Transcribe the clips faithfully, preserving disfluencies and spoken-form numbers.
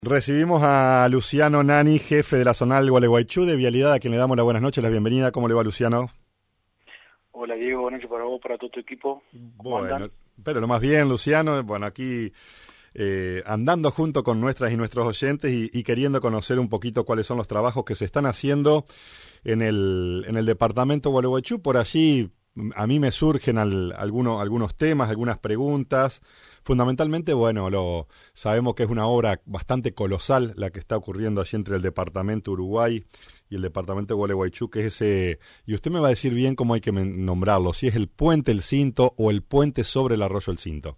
Recibimos a Luciano Nani, jefe de la zonal Gualeguaychú de Vialidad, a quien le damos la buenas noches, la bienvenida. ¿Cómo le va, Luciano? Hola, Diego, buenas noches para vos, para todo tu equipo. ¿Cómo Bueno, andan? pero lo más bien, Luciano, bueno, aquí eh, andando junto con nuestras y nuestros oyentes y, y queriendo conocer un poquito cuáles son los trabajos que se están haciendo en el, en el departamento Gualeguaychú. Por allí a mí me surgen al, algunos, algunos temas, algunas preguntas. Fundamentalmente, bueno, lo sabemos que es una obra bastante colosal la que está ocurriendo allí entre el departamento Uruguay y el departamento de Gualeguaychú, que es ese, y usted me va a decir bien cómo hay que nombrarlo, si es el puente El Cinto o el puente sobre el arroyo El Cinto.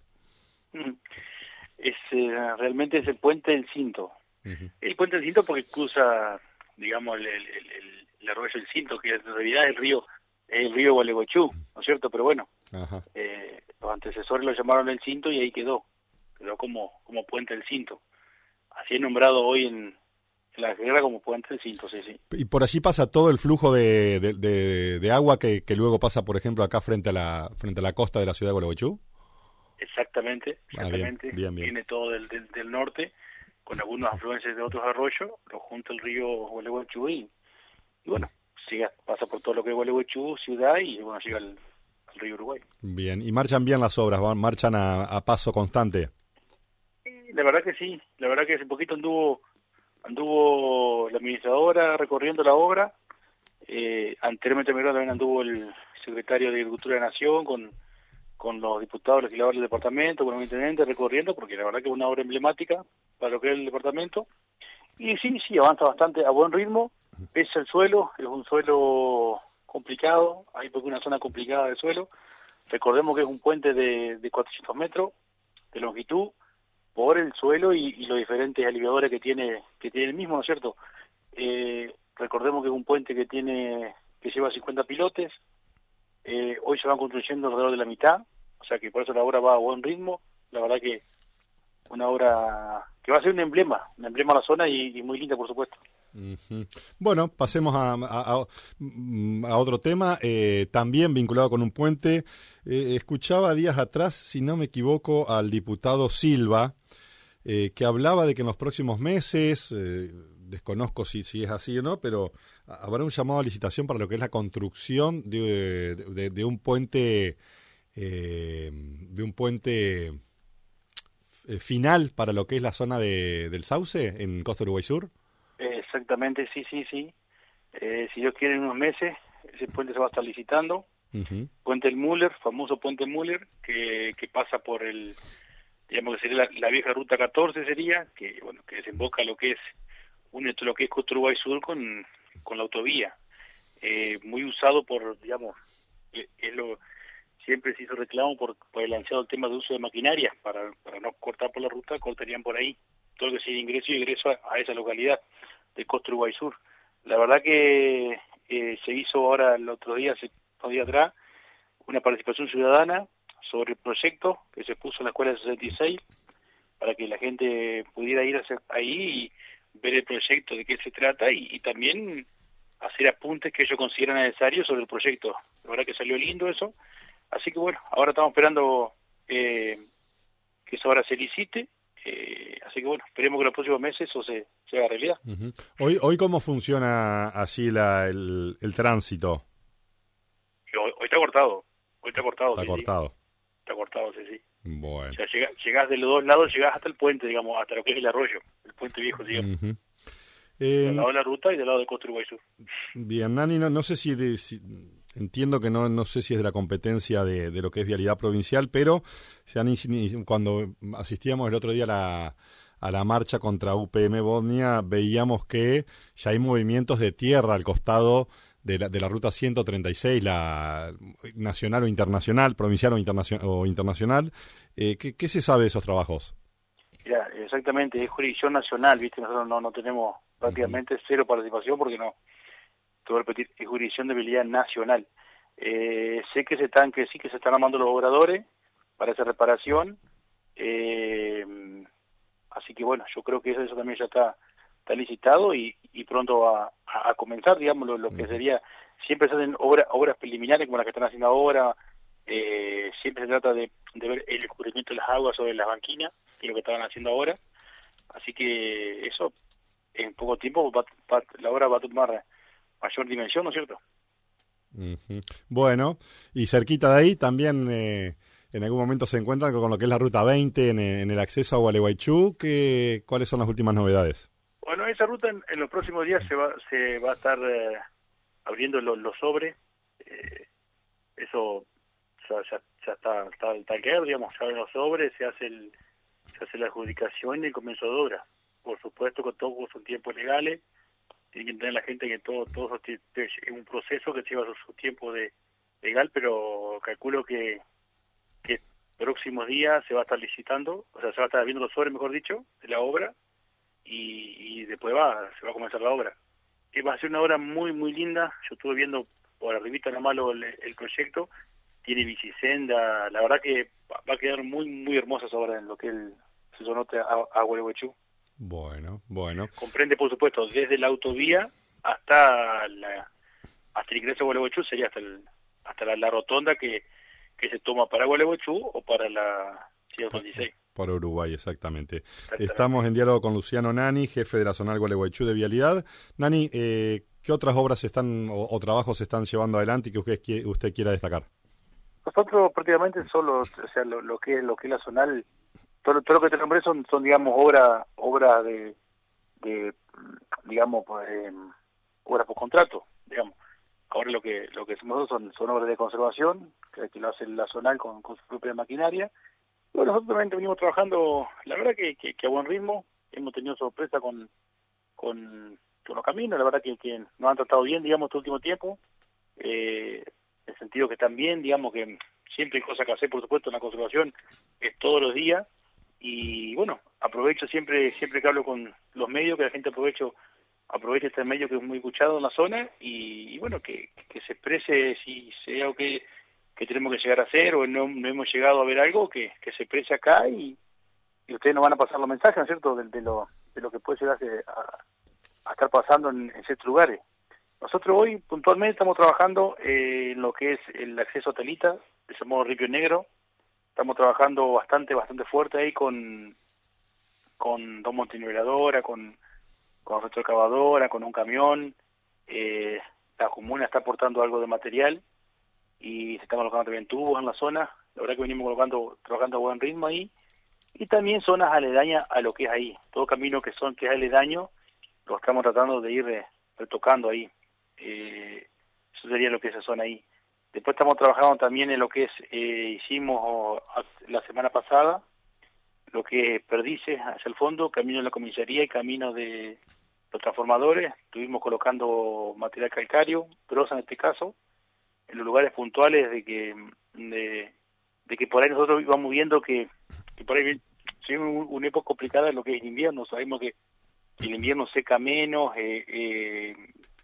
Es, eh, realmente es el puente El Cinto. Uh-huh. El puente El Cinto porque cruza, digamos, el, el, el, el arroyo El Cinto, que en realidad es el río, es el río Gualeguaychú, ¿no es cierto? Pero bueno, eh, los antecesores lo llamaron El Cinto y ahí quedó, quedó como, como puente El Cinto. Así es nombrado hoy en, en la guerra como puente El Cinto, sí, sí. Y por allí pasa todo el flujo de, de, de, de agua que, que luego pasa, por ejemplo, acá frente a la frente a la costa de la ciudad de Gualeguaychú. Exactamente, exactamente. Ah, bien, bien, bien. Viene todo del, del, del norte, con algunos afluencias de otros arroyos, lo junta el río Gualeguaychú y, y bueno, sigue, pasa por todo lo que es Gualeguaychú, ciudad, y bueno, llega al, al río Uruguay. Bien, y marchan bien las obras, van, marchan a, a paso constante. La verdad que sí, la verdad que hace poquito anduvo anduvo la administradora recorriendo la obra, eh, anteriormente también anduvo el secretario de Agricultura de la Nación con con los diputados, legisladores del departamento, con el intendente recorriendo, porque la verdad que es una obra emblemática para lo que es el departamento. Y sí, sí, avanza bastante a buen ritmo, pesa el suelo, es un suelo complicado, hay porque una zona complicada del suelo. Recordemos que es un puente de, de cuatrocientos metros de longitud por el suelo y, y los diferentes aliviadores que tiene que tiene el mismo, ¿no es cierto? Eh, recordemos que es un puente que tiene que lleva cincuenta pilotes, eh, hoy se van construyendo alrededor de la mitad, o sea que por eso la obra va a buen ritmo. La verdad que una obra que va a ser un emblema, un emblema a la zona y, y muy linda, por supuesto. Uh-huh. Bueno, pasemos a, a, a, a otro tema, eh, también vinculado con un puente. Eh, escuchaba días atrás, si no me equivoco, al diputado Silva, eh, que hablaba de que en los próximos meses, eh, desconozco si, si es así o no, pero habrá un llamado a licitación para lo que es la construcción de, de, de un puente, eh, de un puente eh, final para lo que es la zona de, del Sauce en Costa Uruguay Sur. Exactamente, sí, sí, sí. Eh, si Dios quiere, en unos meses, ese puente se va a estar licitando. Uh-huh. Puente El Müller, famoso Puente Müller, que, que pasa por el, digamos que sería la, la vieja ruta catorce sería, que bueno, que desemboca lo que es, une lo que es Costa Uruguay Sur con, con la autovía. Eh, muy usado por, digamos, es, es lo, siempre se hizo reclamo por, por el lanzado el tema de uso de maquinaria, para, para no cortar por la ruta, cortarían por ahí. Todo lo que sea ingreso y egreso a, a esa localidad de Costa Uruguay Sur. La verdad que eh, se hizo ahora el otro día, hace dos días atrás, una participación ciudadana sobre el proyecto que se puso en la escuela de sesenta y seis para que la gente pudiera ir a hacer ahí y ver el proyecto, de qué se trata y, y también hacer apuntes que ellos consideran necesarios sobre el proyecto. La verdad que salió lindo eso. Así que bueno, ahora estamos esperando eh, que eso ahora se licite. Eh, así que bueno, esperemos que en los próximos meses eso se, se haga realidad. Uh-huh. Hoy, hoy ¿cómo funciona así la, el, el tránsito? Hoy, hoy está cortado, hoy está cortado. Está sí, cortado. Sí. Está cortado, sí, sí. Bueno. O sea, llegás, llegás de los dos lados, llegás hasta el puente, digamos, hasta lo que es el arroyo, el puente viejo, digamos. Uh-huh. Eh, del lado de la ruta y del lado de Costa Uruguay Sur. Bien, Nani, no, no sé si, de, si... Entiendo que no no sé si es de la competencia de, de lo que es vialidad provincial, pero se han, cuando asistíamos el otro día a la, a la marcha contra U P M Bosnia, veíamos que ya hay movimientos de tierra al costado de la, de la ruta ciento treinta y seis, la nacional o internacional, provincial o, internacion, o internacional. Eh, ¿qué, ¿Qué se sabe de esos trabajos? Mira, exactamente, es jurisdicción nacional, ¿viste? Nosotros no, no tenemos prácticamente uh-huh. cero participación porque no... Te voy a repetir, es jurisdicción de vialidad nacional. Eh, sé que se están, que sí que se están armando los obradores para esa reparación, eh, así que bueno, yo creo que eso, eso también ya está, está licitado y, y pronto va a, a comenzar, digamos, lo, lo que sería, siempre se hacen obra, obras preliminares como las que están haciendo ahora, eh, siempre se trata de, de ver el escurrimiento de las aguas sobre las banquinas, que es lo que estaban haciendo ahora, Así que eso, en poco tiempo, va, va, la obra va a tomar mayor dimensión, ¿no es cierto? Uh-huh. Bueno, y cerquita de ahí también eh, en algún momento se encuentran con lo que es la Ruta veinte en, en el acceso a Gualeguaychú. ¿Qué, ¿Cuáles son las últimas novedades? Bueno, esa ruta en, en los próximos días se va, se va a estar eh, abriendo los, los sobres. Eh, eso ya, ya, ya está, está, está al caer, digamos, se abren los sobres, se hace el, se hace la adjudicación y el comienzo de obra. Por supuesto, con todos sus tiempos legales. Tiene que entender la gente que todo todo es un proceso que lleva su, su tiempo de legal, pero calculo que que próximos días se va a estar licitando, o sea, se va a estar viendo los sobres, mejor dicho, de la obra, y, y después va se va a comenzar la obra. Y va a ser una obra muy, muy linda. Yo estuve viendo por arribita nomás lo, el, el proyecto, tiene bicisenda, la verdad que va a quedar muy, muy hermosa esa obra en lo que es el Sonote a, a Gualeguaychú. Bueno, bueno. Comprende, por supuesto, desde la autovía hasta la hasta el ingreso a Gualeguaychú, sería hasta el, hasta la, la rotonda que, que se toma para Gualeguaychú o para la ciento dieciséis. Para Uruguay, exactamente. Estamos en diálogo con Luciano Nani, jefe de la zonal Gualeguaychú de Vialidad. Nani, eh, ¿qué otras obras están o, o trabajos se están llevando adelante y que usted, usted quiera destacar? Nosotros prácticamente solo, o sea, lo, lo que lo que es la zonal, todo, todo lo que te nombré son, son digamos, obras obra de, de, digamos, pues, eh, obras por contrato, digamos. Ahora lo que lo que hacemos son, son obras de conservación, que, que lo hace la zonal con, con su propia maquinaria. Y bueno, nosotros también venimos trabajando, la verdad que, que, que a buen ritmo. Hemos tenido sorpresa con, con, con los caminos, la verdad que, que nos han tratado bien, digamos, este último tiempo. Eh, en el sentido que están bien, digamos que siempre hay cosas que hacer, por supuesto, en la conservación, es todos los días. Y bueno, aprovecho siempre siempre que hablo con los medios, que la gente aprovecho aproveche este medio que es muy escuchado en la zona y, y bueno, que, que se exprese si sea o que, que tenemos que llegar a hacer o no, no hemos llegado a ver algo, que, que se exprese acá y, y ustedes nos van a pasar los mensajes, ¿no es cierto?, de, de, lo, de lo que puede llegar a, a estar pasando en, en ciertos lugares. Nosotros hoy puntualmente estamos trabajando eh, en lo que es el acceso a Telita, de ese modo Ripio Negro. Estamos trabajando bastante, bastante fuerte ahí con, con dos montoniveladoras, con, con retroexcavadora, con un camión. Eh, la comuna está aportando algo de material y se están colocando también tubos en la zona. La verdad que venimos colocando, trabajando a buen ritmo ahí. Y también zonas aledañas a lo que es ahí. Todo camino que son que es aledaño, lo estamos tratando de ir eh, retocando ahí. Eh, eso sería lo que es esa zona ahí. Después estamos trabajando también en lo que es, eh, hicimos oh, la semana pasada, lo que es Perdices hacia el fondo, camino de la comisaría y camino de los transformadores. Estuvimos colocando material calcáreo, prosa en este caso, en los lugares puntuales de que de, de que por ahí nosotros íbamos viendo que, que por ahí sí, una época complicada en lo que es el invierno. Sabemos que el invierno seca menos, eh, eh,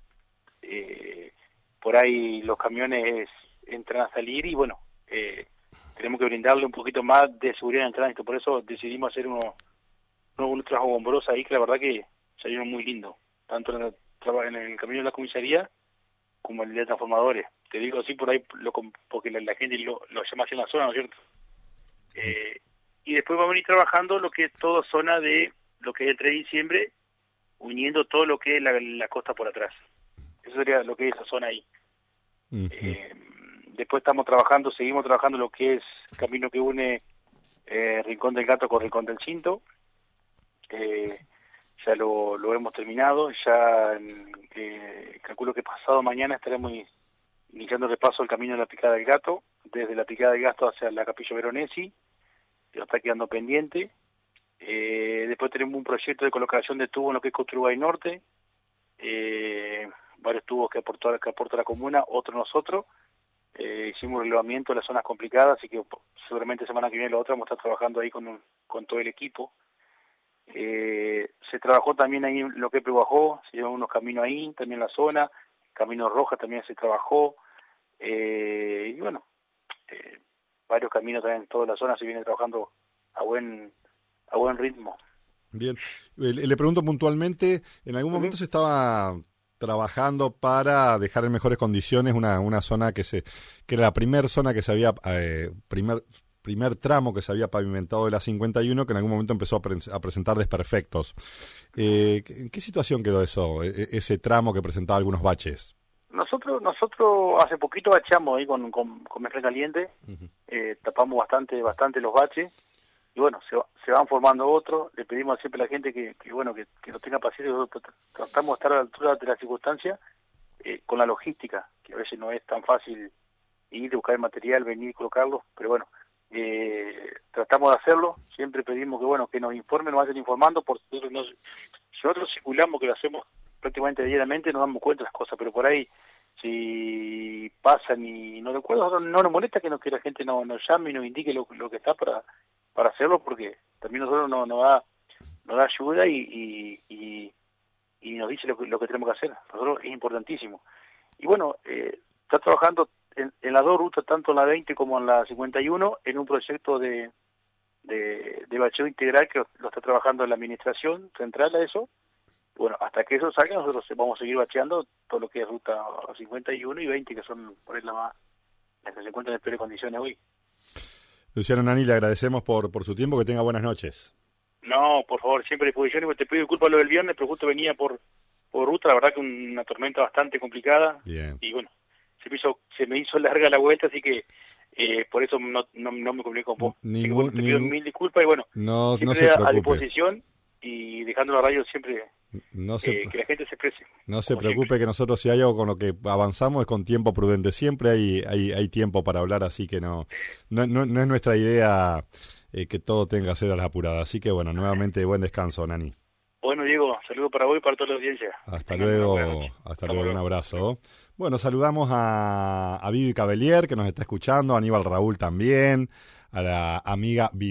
eh, por ahí los camiones entran a salir y bueno, eh, tenemos que brindarle un poquito más de seguridad en el tránsito. Por eso decidimos hacer unos uno, uno trabajo bombroso ahí, que la verdad que salieron muy lindos, tanto en el, en el camino de la comisaría como en el de transformadores. Te digo así por ahí lo, porque la, la gente lo, lo llama así en la zona, ¿no es cierto? Eh, y después vamos a venir trabajando lo que es toda zona de lo que es el tres de diciembre, uniendo todo lo que es la, la costa por atrás. Eso sería lo que es esa zona ahí. Uh-huh. eh, después estamos trabajando, seguimos trabajando lo que es camino que une eh, Rincón del Gato con Rincón del Cinto. Eh, ya lo, lo hemos terminado, ya eh, calculo que pasado mañana estaremos iniciando el repaso del camino de la Picada del Gato, desde la Picada del Gato hacia la Capilla Veronesi, que está quedando pendiente. Eh, después tenemos un proyecto de colocación de tubos en lo que es Coturbay Norte, eh, varios tubos que aportó, que aporta la comuna, otros nosotros. Eh, hicimos un relevamiento de las zonas complicadas, así que seguramente semana que viene la otra vamos a estar trabajando ahí con, con todo el equipo. Eh, se trabajó también ahí en lo que Pehuajó, se llevan unos caminos ahí, también en la zona, Camino Roja también se trabajó, eh, y bueno, eh, varios caminos también en toda la zona se viene trabajando a buen a buen ritmo. Bien, le, le pregunto puntualmente, ¿en algún momento uh-huh. se estaba trabajando para dejar en mejores condiciones una una zona que se que era la primera zona que se había eh, primer primer tramo que se había pavimentado de la cincuenta y uno, que en algún momento empezó a, pre a presentar desperfectos. Eh, ¿En qué situación quedó eso, e ese tramo que presentaba algunos baches? Nosotros nosotros hace poquito bacheamos ahí con, con, con Mezcla Caliente, uh-huh. eh, tapamos bastante bastante los baches, y bueno, se, se van formando otros. Le pedimos siempre a la gente que, que bueno que, que no tenga paciencia. Nosotros tratamos de estar a la altura de las circunstancias, eh, con la logística, que a veces no es tan fácil ir, buscar el material, venir y colocarlo, pero bueno, eh, tratamos de hacerlo. Siempre pedimos que bueno que nos informen, nos vayan informando, porque nosotros, nos, nosotros circulamos, que lo hacemos prácticamente diariamente, nos damos cuenta de las cosas, pero por ahí si pasan y no recuerdo, no nos molesta que, no, que la gente nos, nos llame y nos indique lo, lo que está para para hacerlo, porque también nosotros nos, nos da nos da ayuda y, y, y, y nos dice lo que, lo que tenemos que hacer. Nosotros es importantísimo. Y bueno, eh, está trabajando en, en las dos rutas, tanto en la veinte como en la cincuenta y uno, en un proyecto de de, de bacheo integral que lo, lo está trabajando la administración central a eso. Bueno, hasta que eso salga, nosotros vamos a seguir bacheando todo lo que es ruta cincuenta y uno y veinte, que son por ahí las más, las que se encuentran en peores condiciones hoy. Luciano Nani, le agradecemos por, por su tiempo, que tenga buenas noches. No, por favor, siempre a disposición, y te pido disculpas lo del viernes, pero justo venía por por ruta, la verdad que una tormenta bastante complicada. Bien. Y bueno, se me hizo, se me hizo larga la vuelta, así que eh, por eso no, no, no me comunico con vos. Ningún, bueno, te pido ningún... mil disculpas y bueno, no, siempre no se preocupe. A disposición y dejando la radio siempre... No se, eh, que la gente se exprese. No se preocupe siempre. Que nosotros, si hay algo con lo que avanzamos, es con tiempo prudente. Siempre hay hay, hay tiempo para hablar, así que no no, no, no es nuestra idea eh, que todo tenga que ser a las apuradas. Así que bueno, nuevamente buen descanso, Nani. Bueno, Diego, saludos para vos y para toda la audiencia. Hasta luego, hasta luego, un abrazo. Bueno, saludamos a, a Vivi Cabellier, que nos está escuchando, a Aníbal Raúl también, a la amiga Vivi.